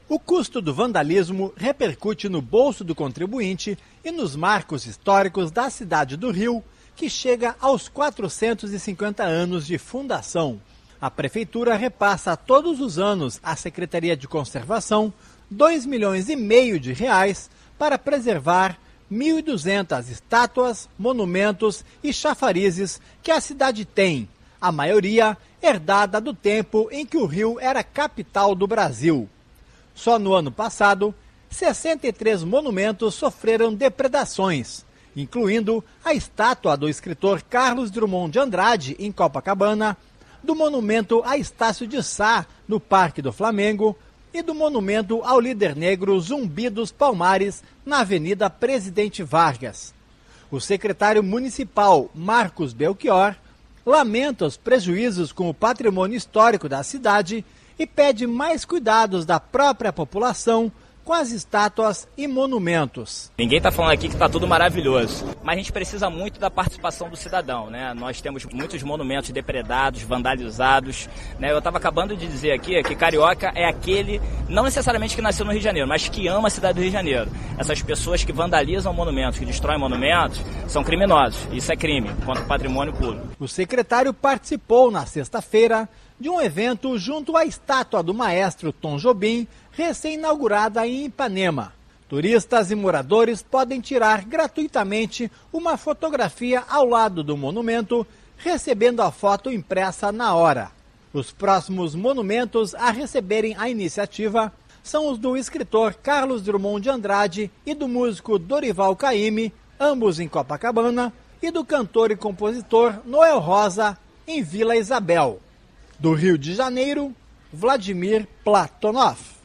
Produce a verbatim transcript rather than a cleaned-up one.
O custo do vandalismo repercute no bolso do contribuinte e nos marcos históricos da cidade do Rio, que chega aos quatrocentos e cinquenta anos de fundação. A Prefeitura repassa todos os anos à Secretaria de Conservação dois milhões e meio de reais para preservar mil e duzentas estátuas, monumentos e chafarizes que a cidade tem, a maioria herdada do tempo em que o Rio era capital do Brasil. Só no ano passado, sessenta e três monumentos sofreram depredações, incluindo a estátua do escritor Carlos Drummond de Andrade, em Copacabana, do monumento a Estácio de Sá, no Parque do Flamengo, e do monumento ao líder negro Zumbi dos Palmares, na Avenida Presidente Vargas. O secretário municipal, Marcos Belchior, lamenta os prejuízos com o patrimônio histórico da cidade e pede mais cuidados da própria população com as estátuas e monumentos. Ninguém está falando aqui que está tudo maravilhoso, mas a gente precisa muito da participação do cidadão, né? Nós temos muitos monumentos depredados, vandalizados, né? Eu estava acabando de dizer aqui que carioca é aquele, não necessariamente que nasceu no Rio de Janeiro, mas que ama a cidade do Rio de Janeiro. Essas pessoas que vandalizam monumentos, que destroem monumentos, são criminosos. Isso é crime contra o patrimônio público. O secretário participou na sexta-feira de um evento junto à estátua do maestro Tom Jobim, recém-inaugurada em Ipanema. Turistas e moradores podem tirar gratuitamente uma fotografia ao lado do monumento, recebendo a foto impressa na hora. Os próximos monumentos a receberem a iniciativa são os do escritor Carlos Drummond de Andrade e do músico Dorival Caymmi, ambos em Copacabana, e do cantor e compositor Noel Rosa, em Vila Isabel. Do Rio de Janeiro, Vladimir Platonov.